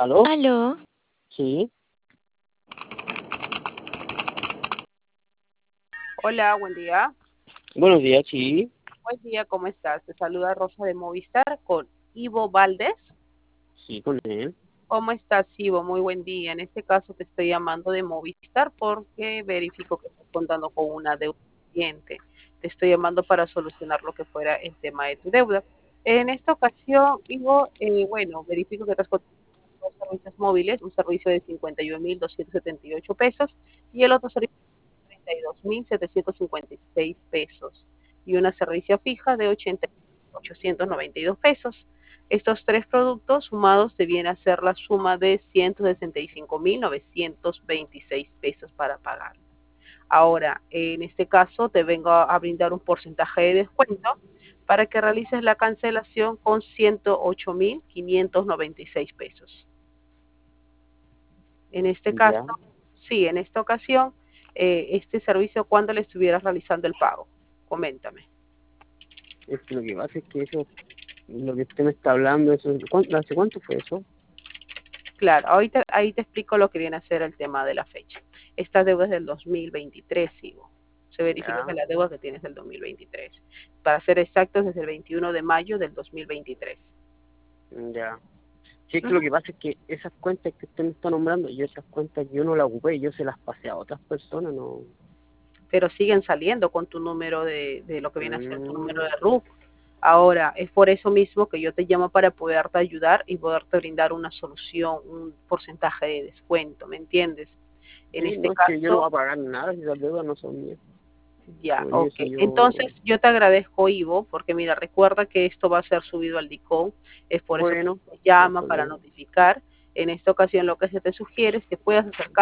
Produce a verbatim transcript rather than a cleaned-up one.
¿Aló? Aló, Sí, Hola, buen día. buenos días, sí, Buen día, ¿cómo estás? Te saluda Rosa de Movistar con Ivo Valdés. sí, con él. ¿Cómo estás, Ivo? Muy buen día. En este caso te estoy llamando de Movistar porque verifico que estás contando con una deuda pendiente. Te estoy llamando para solucionar lo que fuera el tema de tu deuda. En esta ocasión, Ivo, eh, bueno, verifico que estás contando con dos servicios móviles, un servicio de cincuenta y un mil doscientos setenta y ocho pesos y el otro servicio treinta y dos mil setecientos cincuenta y seis pesos y una servicio fija de ochenta mil ochocientos noventa y dos pesos. Estos tres productos sumados te viene a ser la suma de ciento sesenta y cinco mil novecientos veintiséis pesos para pagar. Ahora, en este caso, te vengo a brindar un porcentaje de descuento para que realices la cancelación con ciento ocho mil quinientos noventa y seis pesos. En este caso, Ya, sí, en esta ocasión, eh, este servicio, ¿cuándo le estuvieras realizando el pago? Coméntame. es que lo que pasa es que eso, lo que usted me está hablando, eso, ¿cuánto, ¿hace cuánto fue eso? Claro, ahorita, ahí te explico lo que viene a ser el tema de la fecha. Esta deuda es del dos mil veintitrés, sigo. Se verifica que Ya, la deuda que tienes es del dos mil veintitrés. Para ser exactos, desde el veintiuno de mayo del dos mil veintitrés. ya. Sí, es que lo Ujú. que pasa es que esas cuentas que usted me está nombrando, yo esas cuentas yo no las ocupé, yo se las pasé a otras personas, no. Pero siguen saliendo con tu número de, de lo que viene a ser tu número Mm, de R U C. Ahora, es por eso mismo que yo te llamo para poderte ayudar y poderte brindar una solución, un porcentaje de descuento, ¿me entiendes? En sí, este no, es que yo no voy caso, a pagar nada si esas deudas no son mías. ya, Por ok. eso yo, Entonces, yo te agradezco, Ivo, porque mira, recuerda que esto va a ser subido al DICOM, es por eso que bueno, te no hay llama para problema. notificar. En esta ocasión, lo que se te sugiere es que puedas acercar